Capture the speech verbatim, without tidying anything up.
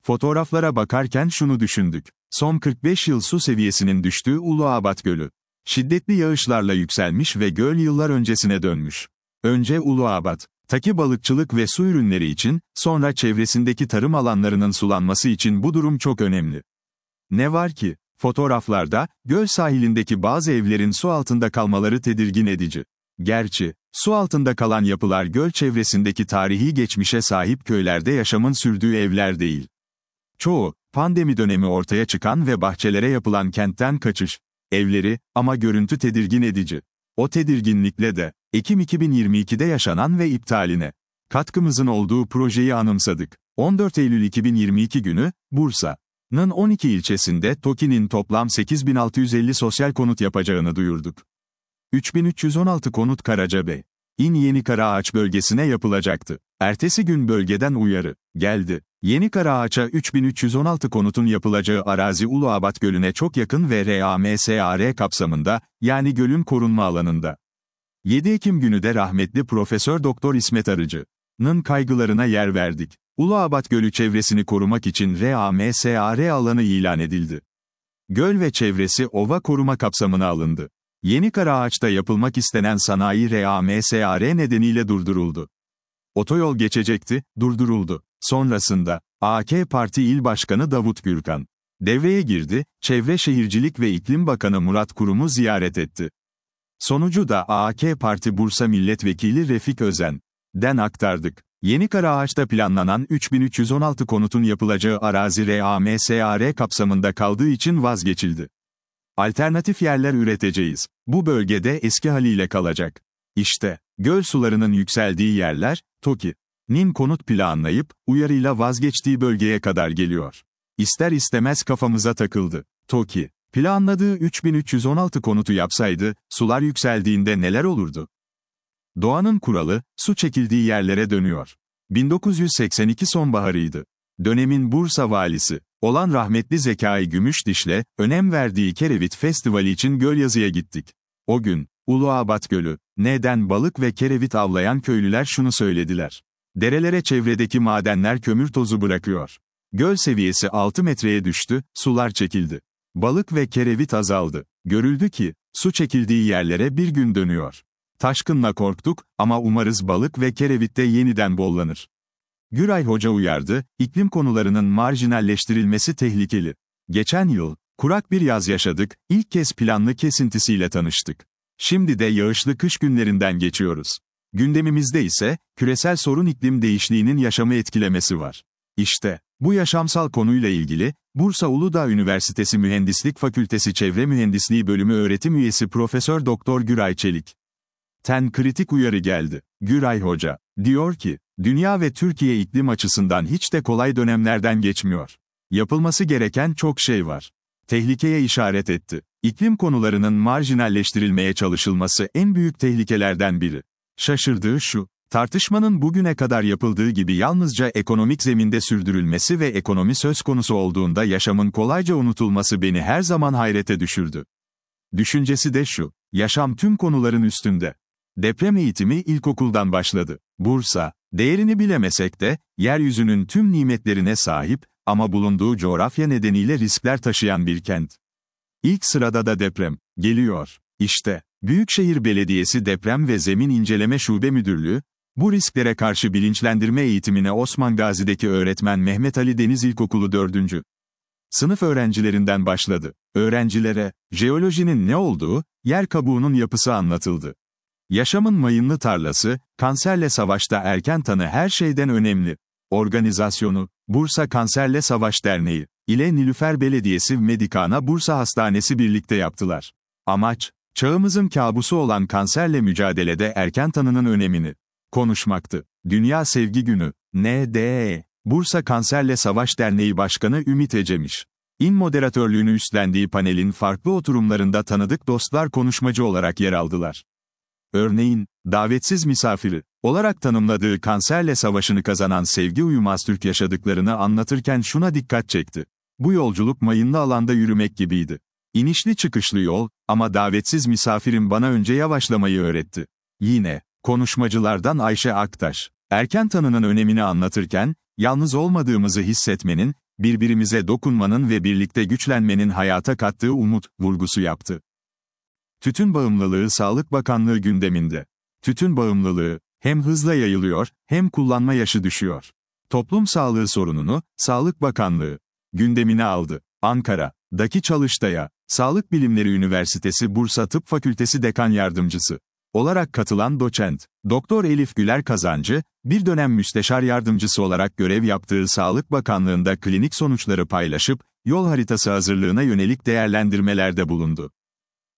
Fotoğraflara bakarken şunu düşündük. Son kırk beş yıl su seviyesinin düştüğü Uluabat Gölü. Şiddetli yağışlarla yükselmiş ve göl yıllar öncesine dönmüş. Önce Uluabat, taki balıkçılık ve su ürünleri için, sonra çevresindeki tarım alanlarının sulanması için bu durum çok önemli. Ne var ki, fotoğraflarda, göl sahilindeki bazı evlerin su altında kalmaları tedirgin edici. Gerçi, su altında kalan yapılar göl çevresindeki tarihi geçmişe sahip köylerde yaşamın sürdüğü evler değil. Çoğu, pandemi dönemi ortaya çıkan ve bahçelere yapılan kentten kaçış evleri, ama görüntü tedirgin edici. O tedirginlikle de, Ekim iki bin yirmi ikide yaşanan ve iptaline katkımızın olduğu projeyi anımsadık. on dört Eylül iki bin yirmi iki günü, Bursa'nın on iki ilçesinde TOKİ'nin toplam sekiz bin altı yüz elli sosyal konut yapacağını duyurduk. üç bin üç yüz on altı konut Karacabey'in Yenikaraağaç bölgesine yapılacaktı. Ertesi gün bölgeden uyarı geldi. Yenikaraağaç'a üç bin üç yüz on altı konutun yapılacağı arazi Uluabat Gölü'ne çok yakın ve RAMSAR kapsamında, yani gölün korunma alanında. yedi Ekim günü de rahmetli Profesör Doktor İsmet Arıcı'nın kaygılarına yer verdik. Uluabat Gölü çevresini korumak için RAMSAR alanı ilan edildi. Göl ve çevresi ova koruma kapsamına alındı. Yenikaraağaç'ta yapılmak istenen sanayi RAMSAR nedeniyle durduruldu. Otoyol geçecekti, durduruldu. Sonrasında, A K Parti İl Başkanı Davut Gürkan devreye girdi, Çevre Şehircilik ve İklim Bakanı Murat Kurum'u ziyaret etti. Sonucu da A K Parti Bursa Milletvekili Refik Özen'den aktardık. Yenikaraağaç'ta planlanan üç bin üç yüz on altı konutun yapılacağı arazi RAMSAR kapsamında kaldığı için vazgeçildi. Alternatif yerler üreteceğiz. Bu bölgede eski haliyle kalacak. İşte, göl sularının yükseldiği yerler, TOKİ'nin konut planlayıp, uyarıyla vazgeçtiği bölgeye kadar geliyor. İster istemez kafamıza takıldı. TOKİ, planladığı üç bin üç yüz on altı konutu yapsaydı, sular yükseldiğinde neler olurdu? Doğanın kuralı, su çekildiği yerlere dönüyor. bin dokuz yüz seksen iki sonbaharıydı. Dönemin Bursa valisi olan rahmetli Zekai Gümüşdiş'le, önem verdiği Kerevit Festivali için Gölyazı'ya gittik. O gün, Uluabat Gölü, neden balık ve kerevit avlayan köylüler şunu söylediler. Derelere çevredeki madenler kömür tozu bırakıyor. Göl seviyesi altı metreye düştü, sular çekildi. Balık ve kerevit azaldı. Görüldü ki, su çekildiği yerlere bir gün dönüyor. Taşkınla korktuk, ama umarız balık ve kerevit de yeniden bollanır. Güray Hoca uyardı, iklim konularının marjinalleştirilmesi tehlikeli. Geçen yıl, kurak bir yaz yaşadık, ilk kez planlı kesintisiyle tanıştık. Şimdi de yağışlı kış günlerinden geçiyoruz. Gündemimizde ise, küresel sorun iklim değişikliğinin yaşamı etkilemesi var. İşte, bu yaşamsal konuyla ilgili, Bursa Uludağ Üniversitesi Mühendislik Fakültesi Çevre Mühendisliği Bölümü öğretim üyesi Profesör Doktor Güray Çelik ten kritik uyarı geldi. Güray Hoca diyor ki, dünya ve Türkiye iklim açısından hiç de kolay dönemlerden geçmiyor. Yapılması gereken çok şey var. Tehlikeye işaret etti. İklim konularının marjinalleştirilmeye çalışılması en büyük tehlikelerden biri. Şaşırdığı şu, tartışmanın bugüne kadar yapıldığı gibi yalnızca ekonomik zeminde sürdürülmesi ve ekonomi söz konusu olduğunda yaşamın kolayca unutulması beni her zaman hayrete düşürdü. Düşüncesi de şu, yaşam tüm konuların üstünde. Deprem eğitimi ilkokuldan başladı. Bursa, değerini bilemesek de, yeryüzünün tüm nimetlerine sahip, ama bulunduğu coğrafya nedeniyle riskler taşıyan bir kent. İlk sırada da deprem geliyor. İşte, Büyükşehir Belediyesi Deprem ve Zemin İnceleme Şube Müdürlüğü, bu risklere karşı bilinçlendirme eğitimine Osman Gazi'deki öğretmen Mehmet Ali Deniz İlkokulu dördüncü sınıf öğrencilerinden başladı. Öğrencilere, jeolojinin ne olduğu, yer kabuğunun yapısı anlatıldı. Yaşamın mayınlı tarlası, kanserle savaşta erken tanı her şeyden önemli. Organizasyonu, Bursa Kanserle Savaş Derneği ile Nilüfer Belediyesi Medikana Bursa Hastanesi birlikte yaptılar. Amaç, çağımızın kabusu olan kanserle mücadelede erken tanının önemini konuşmaktı. Dünya Sevgi Günü, N D E, Bursa Kanserle Savaş Derneği Başkanı Ümit Ecemiş, İN moderatörlüğünü üstlendiği panelin farklı oturumlarında tanıdık dostlar konuşmacı olarak yer aldılar. Örneğin, davetsiz misafiri olarak tanımladığı kanserle savaşını kazanan Sevgi Uyumaz-Türk yaşadıklarını anlatırken şuna dikkat çekti. Bu yolculuk mayınlı alanda yürümek gibiydi. İnişli çıkışlı yol, ama davetsiz misafirim bana önce yavaşlamayı öğretti. Yine, konuşmacılardan Ayşe Aktaş, erken tanının önemini anlatırken, yalnız olmadığımızı hissetmenin, birbirimize dokunmanın ve birlikte güçlenmenin hayata kattığı umut, vurgusu yaptı. Tütün bağımlılığı Sağlık Bakanlığı gündeminde. Tütün bağımlılığı, hem hızla yayılıyor, hem kullanma yaşı düşüyor. Toplum sağlığı sorununu, Sağlık Bakanlığı, gündemine aldı. Ankara'daki Çalıştay'a, Sağlık Bilimleri Üniversitesi Bursa Tıp Fakültesi Dekan Yardımcısı olarak katılan doçent, Doktor Elif Güler Kazancı, bir dönem müsteşar yardımcısı olarak görev yaptığı Sağlık Bakanlığı'nda klinik sonuçları paylaşıp, yol haritası hazırlığına yönelik değerlendirmelerde bulundu.